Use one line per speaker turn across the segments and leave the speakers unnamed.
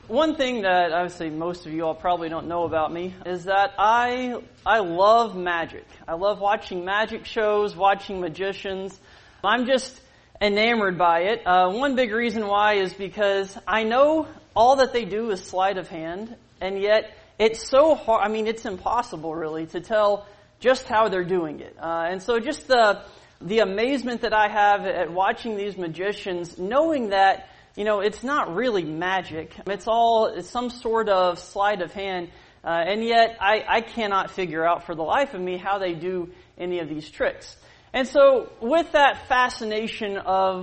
One thing that obviously most of you all probably don't know about me is that I love magic. I love watching magic shows, watching magicians. I'm just enamored by it. One big reason why is because I know all that they do is sleight of hand, and yet it's so hard. I mean, it's impossible really to tell just how they're doing it. And so just the amazement that I have at watching these magicians, knowing that it's not really magic. It's some sort of sleight of hand, and yet I cannot figure out for the life of me how they do any of these tricks. And so, with that fascination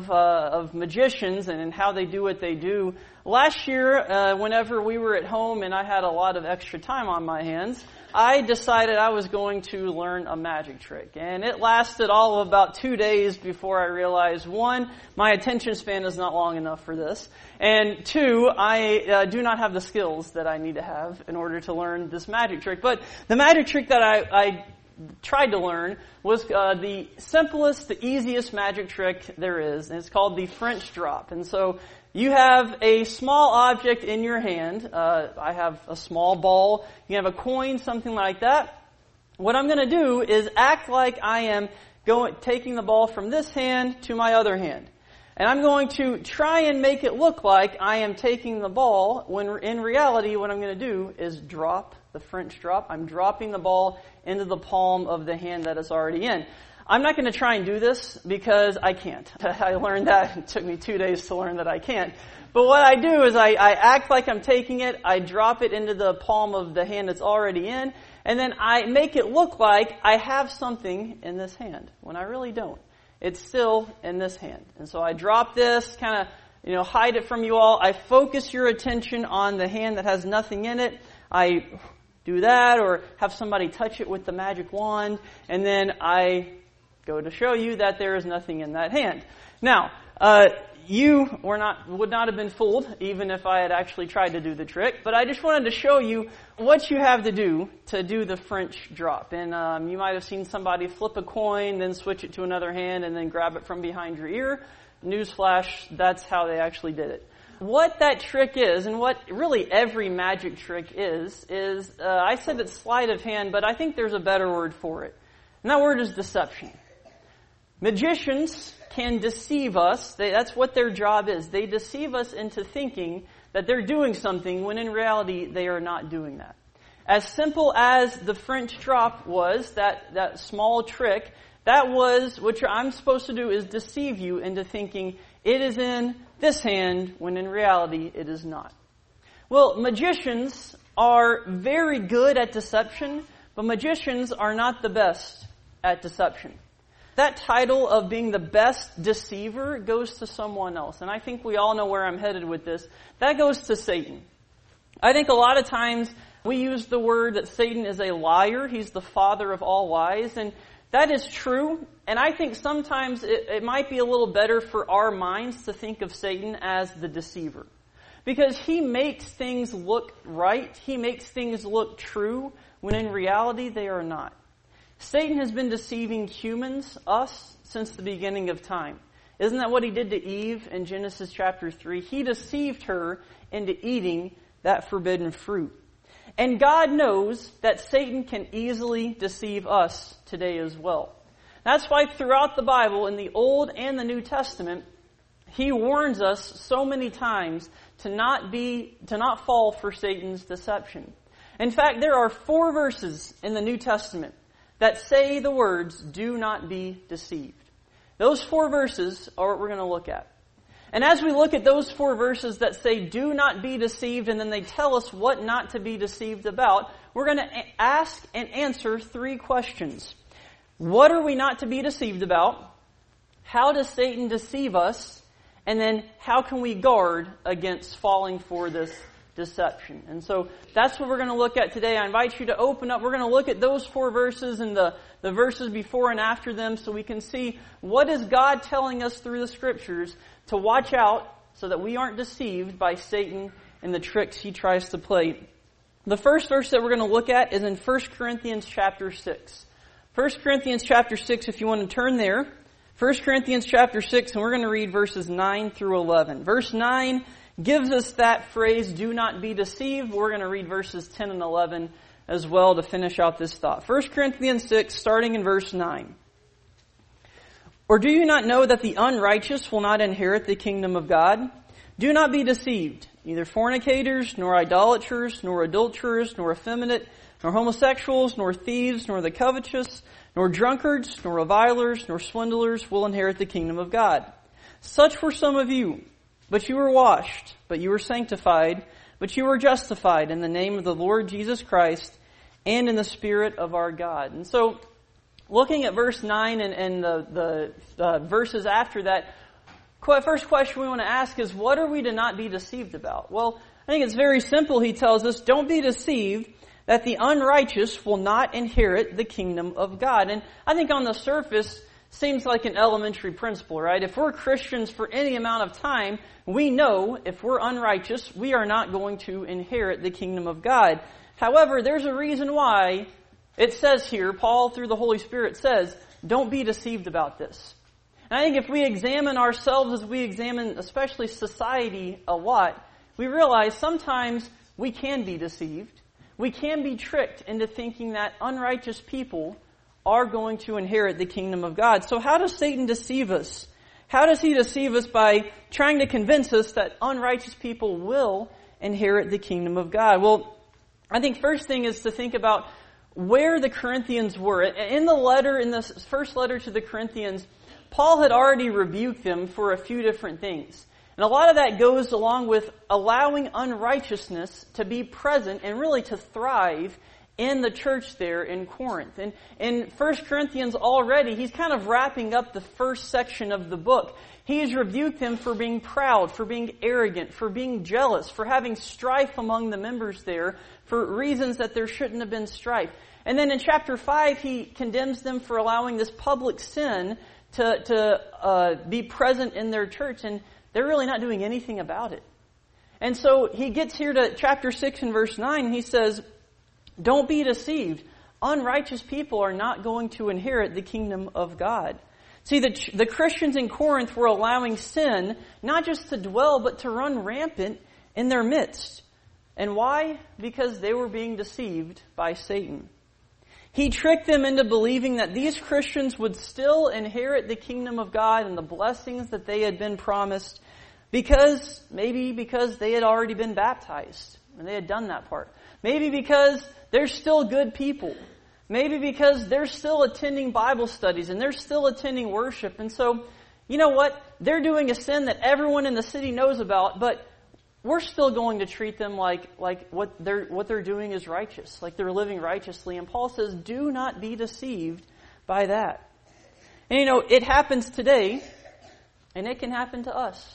of magicians and how they do what they do, last year, whenever we were at home and I had a lot of extra time on my hands, I decided I was going to learn a magic trick. And it lasted all of about 2 days before I realized, one, my attention span is not long enough for this. And two, I do not have the skills that I need to have in order to learn this magic trick. But the magic trick that I tried to learn was the simplest, the easiest magic trick there is. And it's called the French drop. And so you have a small object in your hand. I have a small ball. You have a coin, something like that. What I'm going to do is act like I am taking the ball from this hand to my other hand. And I'm going to try and make it look like I am taking the ball, when in reality what I'm going to do is drop the French drop. I'm dropping the ball into the palm of the hand that it's already in. I'm not going to try and do this because I can't. I learned that. It took me 2 days to learn that I can't. But what I do is I act like I'm taking it, I drop it into the palm of the hand that's already in, and then I make it look like I have something in this hand, when I really don't. It's still in this hand. And so I drop this, kind of, hide it from you all. I focus your attention on the hand that has nothing in it. I do that, or have somebody touch it with the magic wand, and then I go to show you that there is nothing in that hand. Now, you would not have been fooled, even if I had actually tried to do the trick, but I just wanted to show you what you have to do the French drop. And you might have seen somebody flip a coin, then switch it to another hand, and then grab it from behind your ear. Newsflash, that's how they actually did it. What that trick is, and what really every magic trick is I said it's sleight of hand, but I think there's a better word for it. And that word is deception. Magicians can deceive us. That's what their job is. They deceive us into thinking that they're doing something when in reality they are not doing that. As simple as the French drop was, that small trick, that was what I'm supposed to do is deceive you into thinking it is in this hand when in reality it is not. Well, magicians are very good at deception, but magicians are not the best at deception. That title of being the best deceiver goes to someone else. And I think we all know where I'm headed with this. That goes to Satan. I think a lot of times we use the word that Satan is a liar. He's the father of all lies. And that is true. And I think sometimes it might be a little better for our minds to think of Satan as the deceiver. Because he makes things look right. He makes things look true when in reality they are not. Satan has been deceiving humans, us, since the beginning of time. Isn't that what he did to Eve in Genesis chapter 3? He deceived her into eating that forbidden fruit. And God knows that Satan can easily deceive us today as well. That's why throughout the Bible, in the Old and the New Testament, he warns us so many times to not fall for Satan's deception. In fact, there are 4 verses in the New Testament that say the words, "Do not be deceived." Those 4 verses are what we're going to look at. And as we look at those 4 verses that say, "Do not be deceived," and then they tell us what not to be deceived about, we're going to ask and answer 3 questions. What are we not to be deceived about? How does Satan deceive us? And then how can we guard against falling for this deception? And so that's what we're going to look at today. I invite you to open up. We're going to look at those 4 verses and the verses before and after them so we can see what is God telling us through the Scriptures to watch out so that we aren't deceived by Satan and the tricks he tries to play. The first verse that we're going to look at is in 1 Corinthians chapter 6. 1 Corinthians chapter 6, if you want to turn there. 1 Corinthians chapter 6, and we're going to read verses 9 through 11. Verse 9 gives us that phrase, do not be deceived. We're going to read verses 10 and 11 as well to finish out this thought. 1 Corinthians 6, starting in verse 9. Or do you not know that the unrighteous will not inherit the kingdom of God? Do not be deceived. Neither fornicators, nor idolaters, nor adulterers, nor effeminate, nor homosexuals, nor thieves, nor the covetous, nor drunkards, nor revilers, nor swindlers will inherit the kingdom of God. Such were some of you. But you were washed, but you were sanctified, but you were justified in the name of the Lord Jesus Christ and in the Spirit of our God. And so, looking at verse 9 and the verses after that, first question we want to ask is, what are we to not be deceived about? Well, I think it's very simple. He tells us, don't be deceived that the unrighteous will not inherit the kingdom of God. And I think on the surface, seems like an elementary principle, right? If we're Christians for any amount of time, we know if we're unrighteous, we are not going to inherit the kingdom of God. However, there's a reason why it says here, Paul through the Holy Spirit says, don't be deceived about this. And I think if we examine ourselves as we examine especially society a lot, we realize sometimes we can be deceived. We can be tricked into thinking that unrighteous people are going to inherit the kingdom of God. So how does Satan deceive us? How does he deceive us by trying to convince us that unrighteous people will inherit the kingdom of God? Well, I think first thing is to think about where the Corinthians were. In the first letter to the Corinthians, Paul had already rebuked them for a few different things. And a lot of that goes along with allowing unrighteousness to be present and really to thrive in the church there in Corinth. And in 1 Corinthians already, he's kind of wrapping up the first section of the book. He's rebuked them for being proud, for being arrogant, for being jealous, for having strife among the members there, for reasons that there shouldn't have been strife. And then in chapter 5, he condemns them for allowing this public sin to be present in their church, and they're really not doing anything about it. And so he gets here to chapter 6 and verse 9, and he says, don't be deceived. Unrighteous people are not going to inherit the kingdom of God. See, the Christians in Corinth were allowing sin not just to dwell, but to run rampant in their midst. And why? Because they were being deceived by Satan. He tricked them into believing that these Christians would still inherit the kingdom of God and the blessings that they had been promised because they had already been baptized and they had done that part. Maybe because they're still good people. Maybe because they're still attending Bible studies and they're still attending worship. And so, you know what? They're doing a sin that everyone in the city knows about, but we're still going to treat them like what they're doing is righteous, like they're living righteously. And Paul says, do not be deceived by that. And you know, it happens today, and it can happen to us.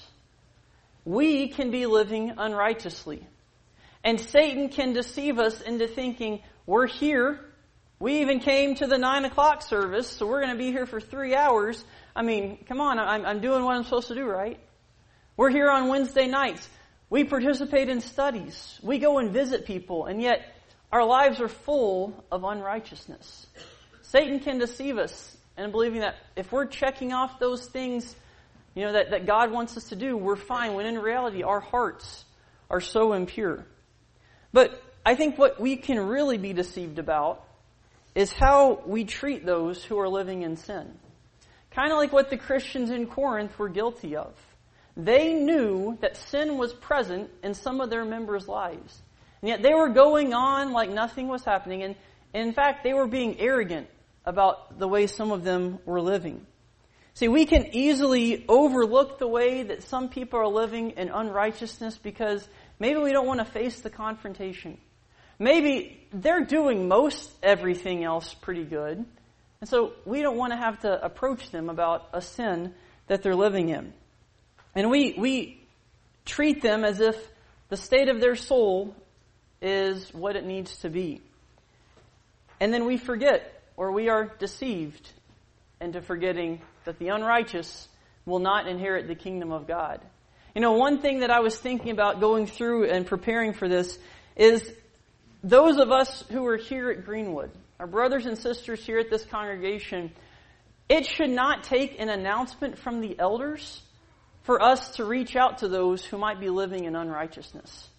We can be living unrighteously. And Satan can deceive us into thinking, we're here. We even came to the 9 o'clock service, so we're going to be here for 3 hours. I mean, come on, I'm doing what I'm supposed to do, right? We're here on Wednesday nights. We participate in studies. We go and visit people, and yet our lives are full of unrighteousness. Satan can deceive us into believing that if we're checking off those things, you know, that God wants us to do, we're fine, when in reality our hearts are so impure. But I think what we can really be deceived about is how we treat those who are living in sin. Kind of like what the Christians in Corinth were guilty of. They knew that sin was present in some of their members' lives. And yet they were going on like nothing was happening. And in fact, they were being arrogant about the way some of them were living. See, we can easily overlook the way that some people are living in unrighteousness because maybe we don't want to face the confrontation. Maybe they're doing most everything else pretty good. And so we don't want to have to approach them about a sin that they're living in. And we treat them as if the state of their soul is what it needs to be. And then we forget, or we are deceived into forgetting that the unrighteous will not inherit the kingdom of God. You know, one thing that I was thinking about going through and preparing for this is those of us who are here at Greenwood, our brothers and sisters here at this congregation, it should not take an announcement from the elders for us to reach out to those who might be living in unrighteousness.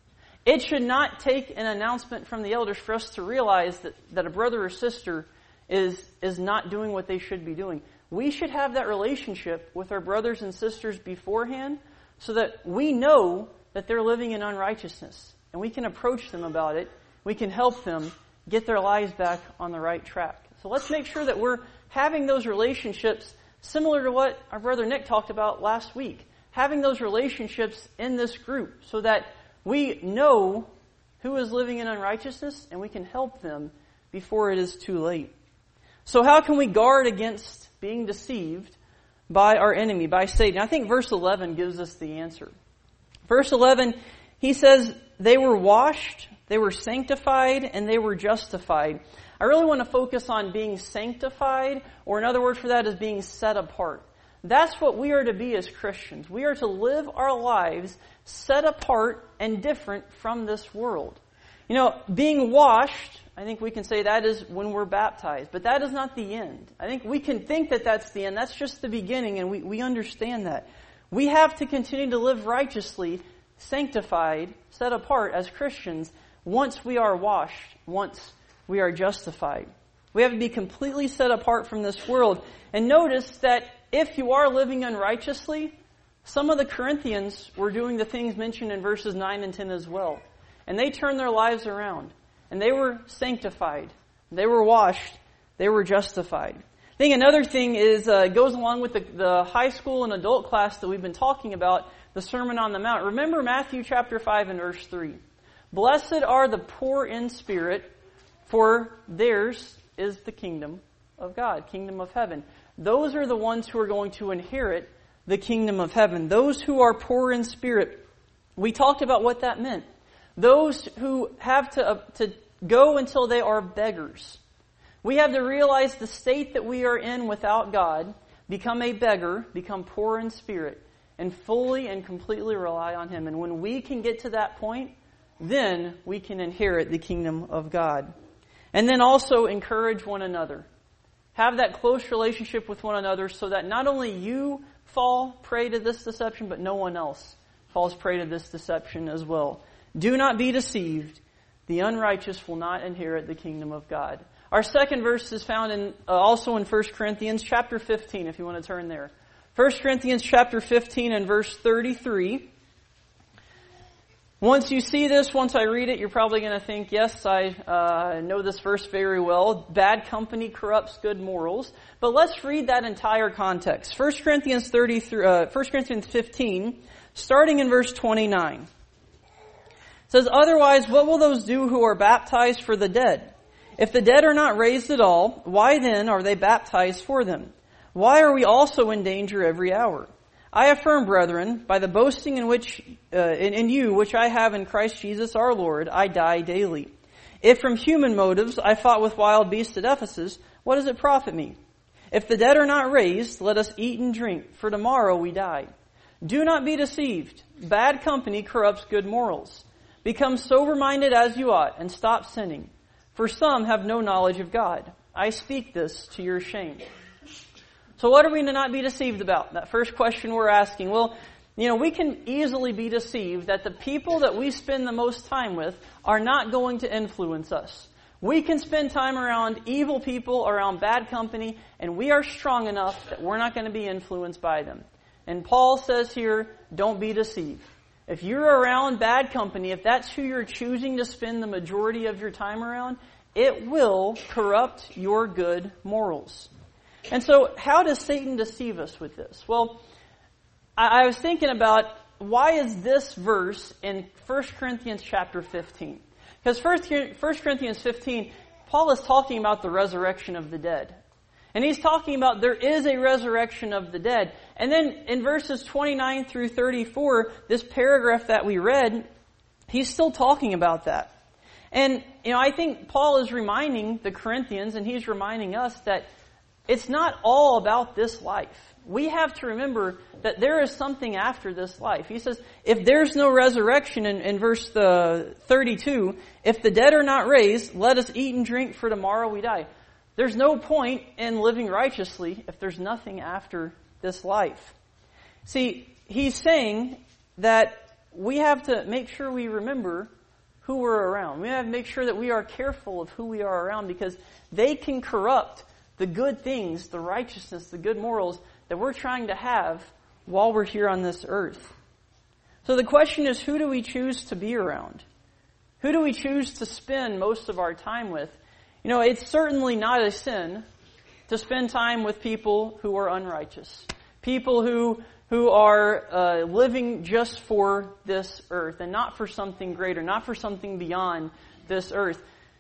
It should not take an announcement from the elders for us to realize that a brother or sister is not doing what they should be doing. We should have that relationship with our brothers and sisters beforehand so that we know that they're living in unrighteousness. And we can approach them about it. We can help them get their lives back on the right track. So let's make sure that we're having those relationships similar to what our brother Nick talked about last week. Having those relationships in this group so that we know who is living in unrighteousness and we can help them before it is too late. So how can we guard against being deceived by our enemy, by Satan? I think verse 11 gives us the answer. Verse 11, he says, they were washed, they were sanctified, and they were justified. I really want to focus on being sanctified, or another word for that is being set apart. That's what we are to be as Christians. We are to live our lives set apart and different from this world. You know, being washed, I think we can say that is when we're baptized. But that is not the end. I think we can think that that's the end. That's just the beginning, and we understand that. We have to continue to live righteously, sanctified, set apart as Christians once we are washed, once we are justified. We have to be completely set apart from this world. And notice that if you are living unrighteously, some of the Corinthians were doing the things mentioned in verses 9 and 10 as well. And they turned their lives around. And they were sanctified. They were washed. They were justified. I think another thing is, goes along with the high school and adult class that we've been talking about, the Sermon on the Mount. Remember Matthew chapter 5 and verse 3. Blessed are the poor in spirit, for theirs is the kingdom of God, kingdom of heaven. Those are the ones who are going to inherit the kingdom of heaven. Those who are poor in spirit. We talked about what that meant. Those who have to go until they are beggars. We have to realize the state that we are in without God, become a beggar, become poor in spirit, and fully and completely rely on Him. And when we can get to that point, then we can inherit the kingdom of God. And then also encourage one another. Have that close relationship with one another so that not only you fall prey to this deception, but no one else falls prey to this deception as well. Do not be deceived. The unrighteous will not inherit the kingdom of God. Our second verse is found in also in 1 Corinthians chapter 15, if you want to turn there. 1 Corinthians chapter 15 and verse 33. Once you see this, once I read it, you're probably going to think, yes, I know this verse very well. Bad company corrupts good morals. But let's read that entire context. 1 Corinthians 15, starting in verse 29. It says, otherwise, what will those do who are baptized for the dead? If the dead are not raised at all, why then are they baptized for them? Why are we also in danger every hour? I affirm, brethren, by the boasting in you which I have in Christ Jesus our Lord, I die daily. If from human motives I fought with wild beasts at Ephesus, what does it profit me? If the dead are not raised, let us eat and drink, for tomorrow we die. Do not be deceived. Bad company corrupts good morals. Become sober-minded as you ought, and stop sinning. For some have no knowledge of God. I speak this to your shame. So what are we to not be deceived about? That first question we're asking. Well, we can easily be deceived that the people that we spend the most time with are not going to influence us. We can spend time around evil people, around bad company, and we are strong enough that we're not going to be influenced by them. And Paul says here, don't be deceived. If you're around bad company, if that's who you're choosing to spend the majority of your time around, it will corrupt your good morals. And so, how does Satan deceive us with this? Well, I was thinking about, why is this verse in 1 Corinthians chapter 15? Because 1 Corinthians 15, Paul is talking about the resurrection of the dead. And he's talking about there is a resurrection of the dead. And then in verses 29 through 34, this paragraph that we read, he's still talking about that. And, I think Paul is reminding the Corinthians, and he's reminding us that it's not all about this life. We have to remember that there is something after this life. He says, if there's no resurrection, in verse 32, if the dead are not raised, let us eat and drink, for tomorrow we die. There's no point in living righteously if there's nothing after this life. See, he's saying that we have to make sure we remember who we're around. We have to make sure that we are careful of who we are around, because they can corrupt the good things, the righteousness, the good morals that we're trying to have while we're here on this earth. So the question is, who do we choose to be around? Who do we choose to spend most of our time with? You know, it's certainly not a sin to spend time with people who are unrighteous. People who are living just for this earth and not for something greater, not for something beyond this earth.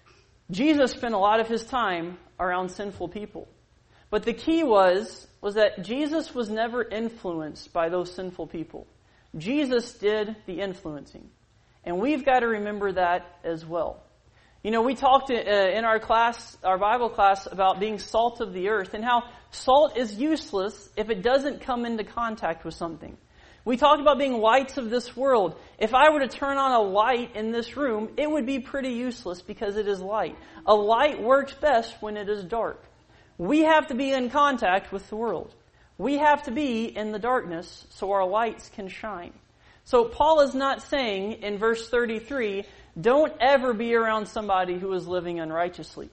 Jesus spent a lot of his time around sinful people. But the key was that Jesus was never influenced by those sinful people. Jesus did the influencing. And we've got to remember that as well. You know, we talked in our class, our Bible class, about being salt of the earth and how salt is useless if it doesn't come into contact with something. We talked about being lights of this world. If I were to turn on a light in this room, it would be pretty useless because it is light. A light works best when it is dark. We have to be in contact with the world. We have to be in the darkness so our lights can shine. So Paul is not saying in verse 33, don't ever be around somebody who is living unrighteously.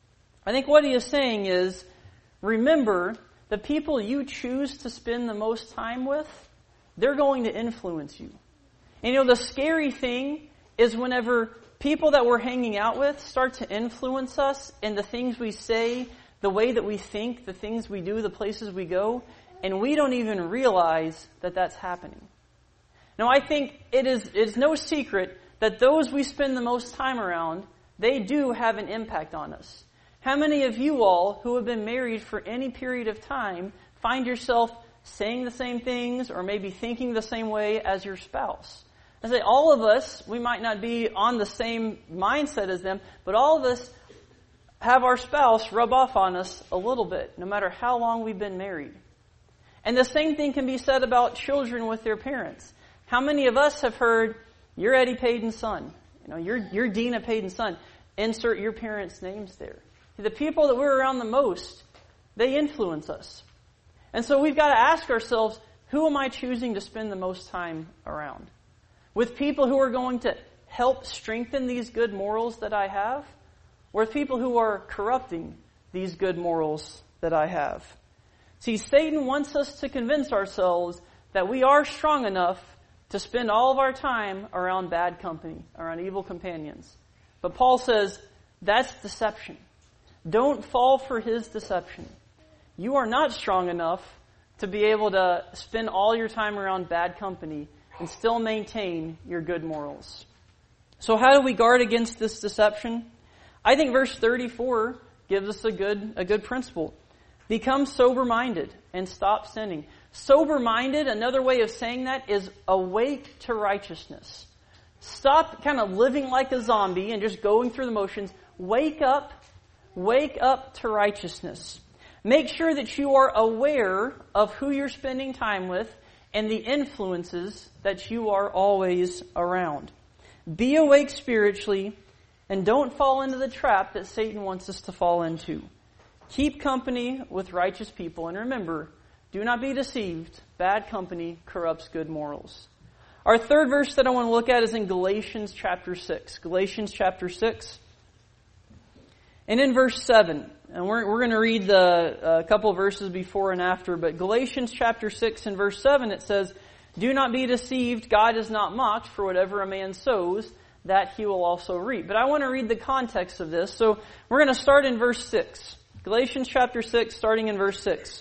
I think what he is saying is, remember, the people you choose to spend the most time with, they're going to influence you. And you know, the scary thing is whenever people that we're hanging out with start to influence us in the things we say, the way that we think, the things we do, the places we go, and we don't even realize that that's happening. Now, I think it's no secret that those we spend the most time around, they do have an impact on us. How many of you all who have been married for any period of time find yourself saying the same things or maybe thinking the same way as your spouse? I say all of us, we might not be on the same mindset as them, but all of us have our spouse rub off on us a little bit, no matter how long we've been married. And the same thing can be said about children with their parents. How many of us have heard, you're Eddie Payton's son. You know, you're Dina Payton's son. Insert your parents' names there. The people that we're around the most, they influence us. And so we've got to ask ourselves, who am I choosing to spend the most time around? With people who are going to help strengthen these good morals that I have? Or with people who are corrupting these good morals that I have? See, Satan wants us to convince ourselves that we are strong enough to spend all of our time around bad company, around evil companions. But Paul says, that's deception. Don't fall for his deception. You are not strong enough to be able to spend all your time around bad company and still maintain your good morals. So how do we guard against this deception? I think verse 34 gives us a good principle. Become sober-minded and stop sinning. Sober-minded, another way of saying that, is awake to righteousness. Stop kind of living like a zombie and just going through the motions. Wake up to righteousness. Make sure that you are aware of who you're spending time with and the influences that you are always around. Be awake spiritually and don't fall into the trap that Satan wants us to fall into. Keep company with righteous people, and remember, do not be deceived. Bad company corrupts good morals. Our third verse that I want to look at is in Galatians chapter 6. Galatians chapter 6. And in verse 7, and we're going to read the couple of verses before and after, but Galatians chapter 6 and verse 7, it says, do not be deceived, God is not mocked, for whatever a man sows, that he will also reap. But I want to read the context of this, so we're going to start in verse 6. Galatians chapter 6, starting in verse 6.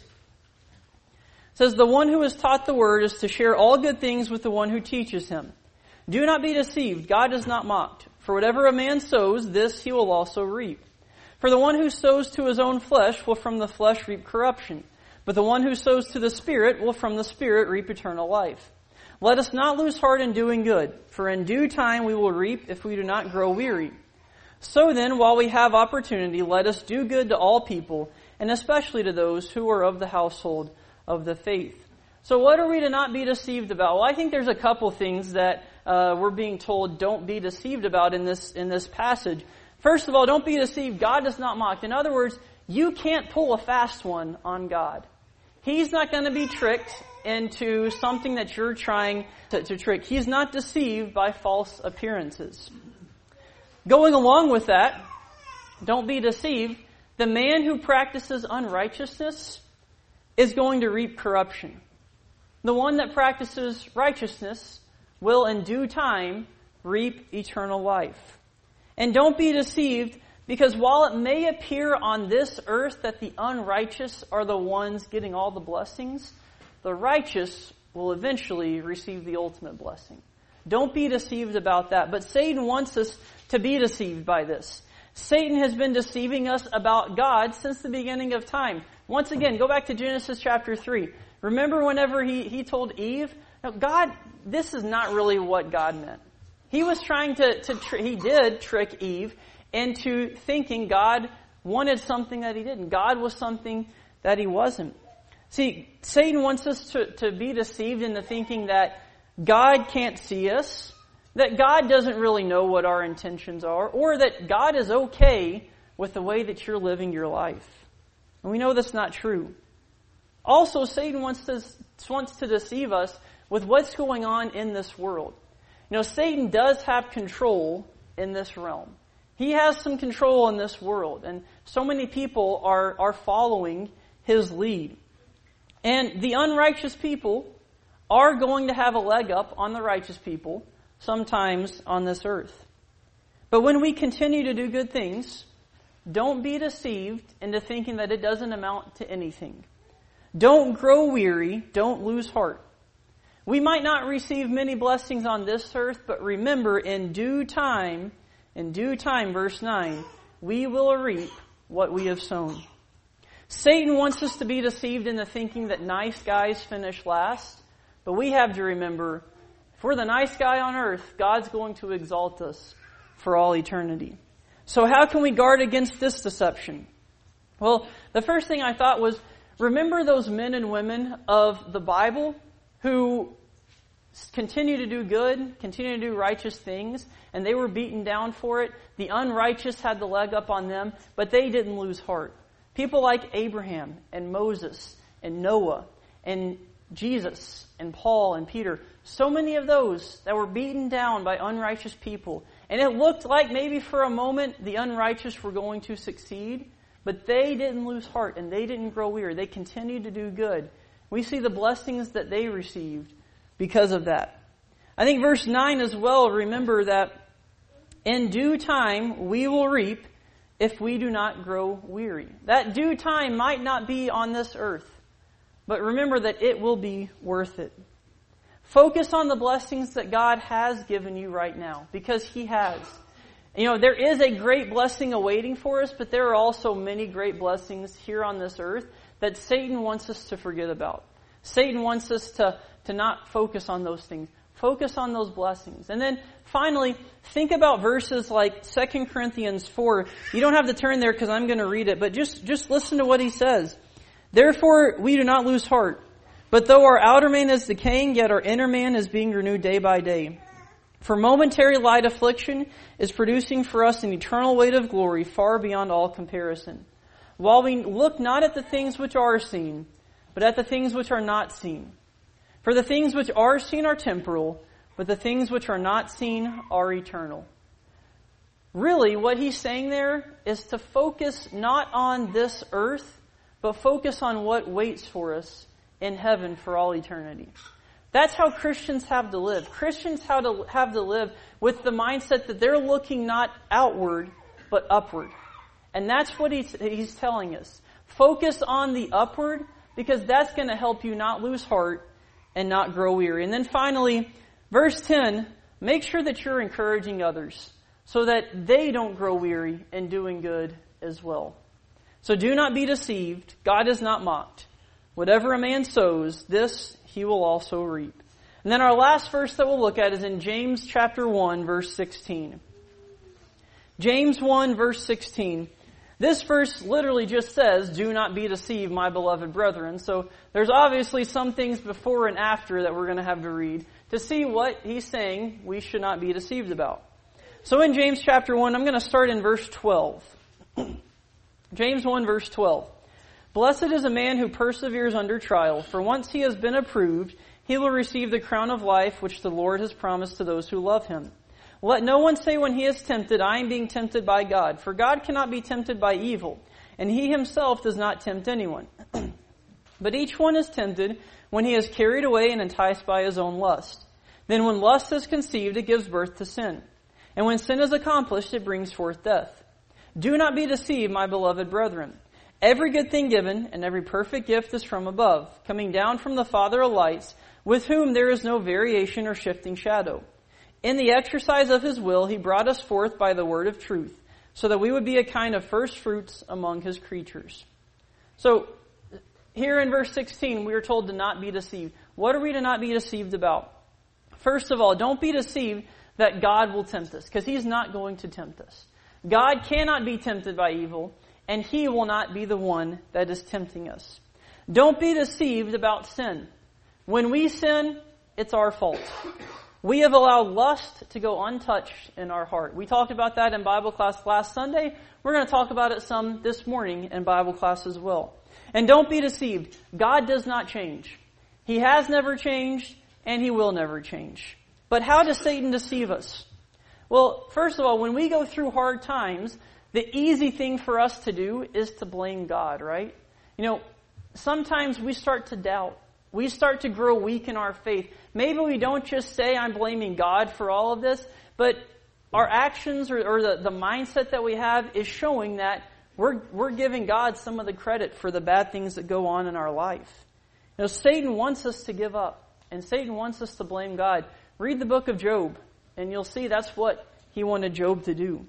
It says, the one who is taught the word is to share all good things with the one who teaches him. Do not be deceived, God is not mocked. For whatever a man sows, this he will also reap. For the one who sows to his own flesh will from the flesh reap corruption. But the one who sows to the Spirit will from the Spirit reap eternal life. Let us not lose heart in doing good, for in due time we will reap if we do not grow weary. So then, while we have opportunity, let us do good to all people, and especially to those who are of the household of the faith. So what are we to not be deceived about? Well, I think there's a couple things that we're being told don't be deceived about in this passage. First of all, don't be deceived. God is not mocked. In other words, you can't pull a fast one on God. He's not going to be tricked into something that you're trying to trick. He's not deceived by false appearances. Going along with that, don't be deceived. The man who practices unrighteousness is going to reap corruption. The one that practices righteousness will in due time reap eternal life. And don't be deceived, because while it may appear on this earth that the unrighteous are the ones getting all the blessings, the righteous will eventually receive the ultimate blessing. Don't be deceived about that. But Satan wants us to be deceived by this. Satan has been deceiving us about God since the beginning of time. Once again, go back to Genesis chapter 3. Remember whenever he told Eve, no, God, this is not really what God meant. He was trying he did trick Eve into thinking God wanted something that he didn't. God was something that he wasn't. See, Satan wants us to be deceived into thinking that God can't see us, that God doesn't really know what our intentions are, or that God is okay with the way that you're living your life. And we know that's not true. Also, Satan wants to deceive us with what's going on in this world. You know, Satan does have control in this realm. He has some control in this world, and so many people are following his lead. And the unrighteous people are going to have a leg up on the righteous people sometimes on this earth. But when we continue to do good things, don't be deceived into thinking that it doesn't amount to anything. Don't grow weary, don't lose heart. We might not receive many blessings on this earth, but remember, in due time, verse 9, we will reap what we have sown. Satan wants us to be deceived into thinking that nice guys finish last, but we have to remember, if we're the nice guy on earth, God's going to exalt us for all eternity. So how can we guard against this deception? Well, the first thing I thought was, remember those men and women of the Bible who continue to do good, continue to do righteous things, and they were beaten down for it. The unrighteous had the leg up on them, but they didn't lose heart. People like Abraham and Moses and Noah and Jesus and Paul and Peter, so many of those that were beaten down by unrighteous people. And it looked like maybe for a moment the unrighteous were going to succeed, but they didn't lose heart and they didn't grow weary. They continued to do good. We see the blessings that they received because of that. I think verse 9 as well, remember that in due time we will reap if we do not grow weary. That due time might not be on this earth, but remember that it will be worth it. Focus on the blessings that God has given you right now, because He has. You know, there is a great blessing awaiting for us, but there are also many great blessings here on this earth that Satan wants us to forget about. Satan wants us to not focus on those things. Focus on those blessings. And then finally, think about verses like 2 Corinthians 4. You don't have to turn there because I'm going to read it, but just listen to what he says. Therefore, we do not lose heart. But though our outer man is decaying, yet our inner man is being renewed day by day. For momentary light affliction is producing for us an eternal weight of glory far beyond all comparison. While we look not at the things which are seen, but at the things which are not seen. For the things which are seen are temporal, but the things which are not seen are eternal. Really, what he's saying there is to focus not on this earth, but focus on what waits for us in heaven for all eternity. That's how Christians have to live. Christians have to live with the mindset that they're looking not outward, but upward. And that's what he's telling us. Focus on the upward, because that's going to help you not lose heart and not grow weary. And then finally, verse 10, make sure that you're encouraging others so that they don't grow weary in doing good as well. So do not be deceived. God is not mocked. Whatever a man sows, this he will also reap. And then our last verse that we'll look at is in James chapter 1, verse 16. James 1, verse 16. This verse literally just says, do not be deceived, my beloved brethren. So there's obviously some things before and after that we're going to have to read to see what he's saying we should not be deceived about. So in James chapter 1, I'm going to start in verse 12. James 1, verse 12. Blessed is a man who perseveres under trial, for once he has been approved, he will receive the crown of life which the Lord has promised to those who love him. Let no one say when he is tempted, I am being tempted by God, for God cannot be tempted by evil, and he himself does not tempt anyone. But each one is tempted when he is carried away and enticed by his own lust. Then when lust is conceived, it gives birth to sin. And when sin is accomplished, it brings forth death. Do not be deceived, my beloved brethren. Every good thing given and every perfect gift is from above, coming down from the Father of lights, with whom there is no variation or shifting shadow. In the exercise of his will, he brought us forth by the word of truth, so that we would be a kind of first fruits among his creatures. So, here in verse 16, we are told to not be deceived. What are we to not be deceived about? First of all, don't be deceived that God will tempt us, because he's not going to tempt us. God cannot be tempted by evil, and he will not be the one that is tempting us. Don't be deceived about sin. When we sin, it's our fault. We have allowed lust to go untouched in our heart. We talked about that in Bible class last Sunday. We're going to talk about it some this morning in Bible class as well. And don't be deceived. God does not change. He has never changed, and he will never change. But how does Satan deceive us? Well, first of all, when we go through hard times, the easy thing for us to do is to blame God, right? Sometimes we start to doubt. We start to grow weak in our faith. Maybe we don't just say, I'm blaming God for all of this, but our actions or the mindset that we have is showing that we're giving God some of the credit for the bad things that go on in our life. Satan wants us to give up, and Satan wants us to blame God. Read the book of Job, and you'll see that's what he wanted Job to do.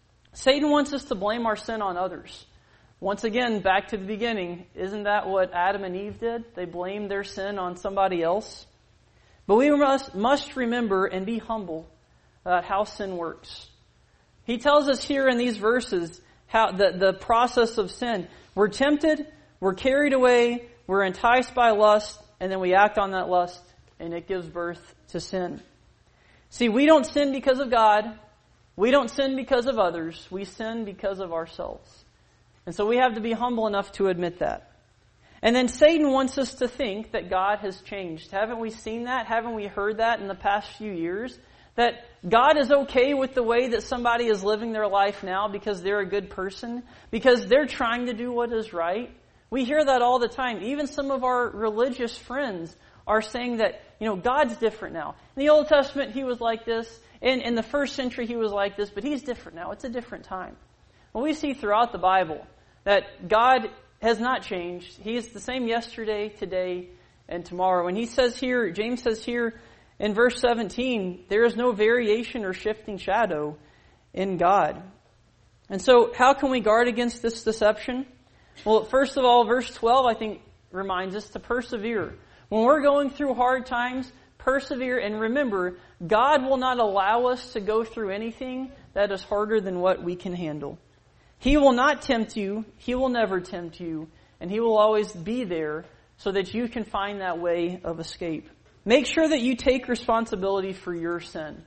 Satan wants us to blame our sin on others. Once again, back to the beginning, isn't that what Adam and Eve did? They blamed their sin on somebody else. But we must remember and be humble about how sin works. He tells us here in these verses how the process of sin. We're tempted, we're carried away, we're enticed by lust, and then we act on that lust, and it gives birth to sin. See, we don't sin because of God. We don't sin because of others. We sin because of ourselves. And so we have to be humble enough to admit that. And then Satan wants us to think that God has changed. Haven't we seen that? Haven't we heard that in the past few years? That God is okay with the way that somebody is living their life now because they're a good person, because they're trying to do what is right. We hear that all the time. Even some of our religious friends are saying that, God's different now. In the Old Testament, he was like this. In the first century, he was like this, but he's different now. It's a different time. Well, we see throughout the Bible that God has not changed. He is the same yesterday, today, and tomorrow. And he says here, James says here in verse 17, there is no variation or shifting shadow in God. And so how can we guard against this deception? Well, first of all, verse 12, I think, reminds us to persevere. When we're going through hard times, persevere and remember, God will not allow us to go through anything that is harder than what we can handle. He will not tempt you. He will never tempt you. And He will always be there so that you can find that way of escape. Make sure that you take responsibility for your sin.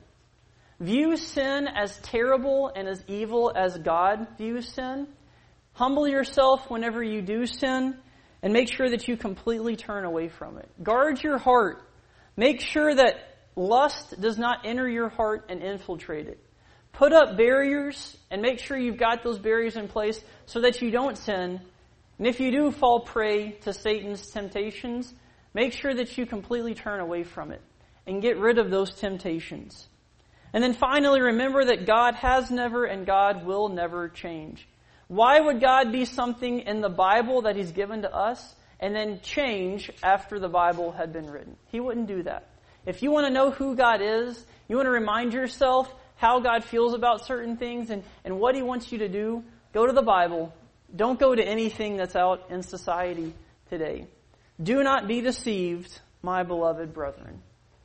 View sin as terrible and as evil as God views sin. Humble yourself whenever you do sin and make sure that you completely turn away from it. Guard your heart. Make sure that lust does not enter your heart and infiltrate it. Put up barriers and make sure you've got those barriers in place so that you don't sin. And if you do fall prey to Satan's temptations, make sure that you completely turn away from it and get rid of those temptations. And then finally, remember that God has never and God will never change. Why would God be something in the Bible that He's given to us and then change after the Bible had been written? He wouldn't do that. If you want to know who God is, you want to remind yourself how God feels about certain things and what He wants you to do, go to the Bible. Don't go to anything that's out in society today. Do not be deceived, my beloved brethren.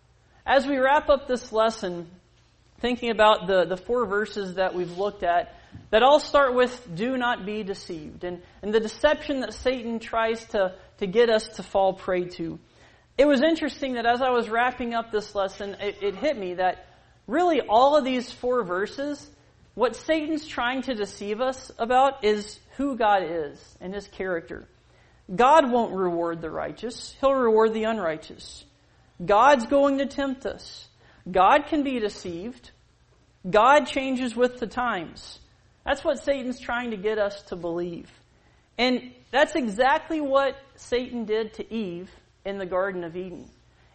As we wrap up this lesson, thinking about the 4 verses that we've looked at, that all start with, do not be deceived. And the deception that Satan tries to get us to fall prey to. It was interesting that as I was wrapping up this lesson, it hit me that really all of these 4 verses, what Satan's trying to deceive us about is who God is and His character. God won't reward the righteous. He'll reward the unrighteous. God's going to tempt us. God can be deceived. God changes with the times. That's what Satan's trying to get us to believe. And that's exactly what Satan did to Eve in the Garden of Eden.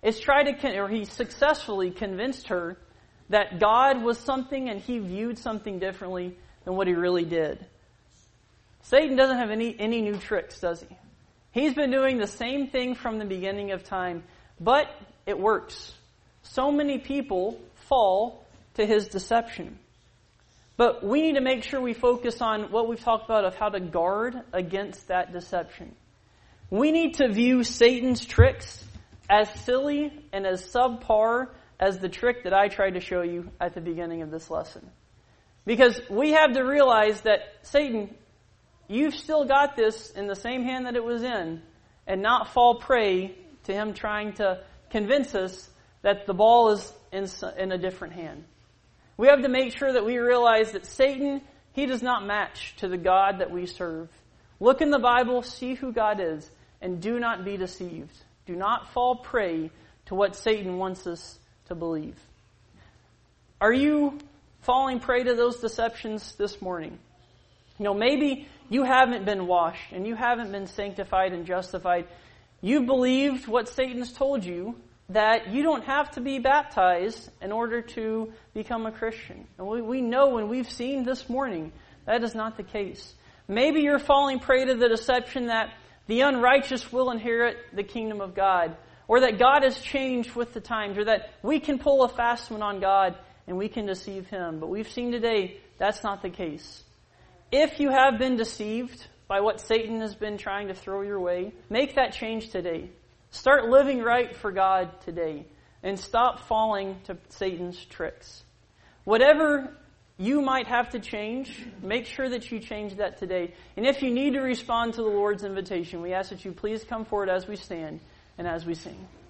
He successfully convinced her that God was something and he viewed something differently than what he really did. Satan doesn't have any new tricks, does he? He's been doing the same thing from the beginning of time, but it works. So many people fall to his deception. But we need to make sure we focus on what we've talked about of how to guard against that deception. We need to view Satan's tricks as silly and as subpar as the trick that I tried to show you at the beginning of this lesson. Because we have to realize that Satan, you've still got this in the same hand that it was in, and not fall prey to him trying to convince us that the ball is in a different hand. We have to make sure that we realize that Satan, he does not match to the God that we serve. Look in the Bible, see who God is, and do not be deceived. Do not fall prey to what Satan wants us to believe. Are you falling prey to those deceptions this morning? Maybe you haven't been washed and you haven't been sanctified and justified. You believed what Satan's told you, that you don't have to be baptized in order to become a Christian. And we know and we've seen this morning that is not the case. Maybe you're falling prey to the deception that the unrighteous will inherit the kingdom of God, or that God has changed with the times, or that we can pull a fast one on God and we can deceive Him. But we've seen today that's not the case. If you have been deceived by what Satan has been trying to throw your way, make that change today. Start living right for God today and stop falling to Satan's tricks. Whatever you might have to change, make sure that you change that today. And if you need to respond to the Lord's invitation, we ask that you please come forward as we stand and as we sing.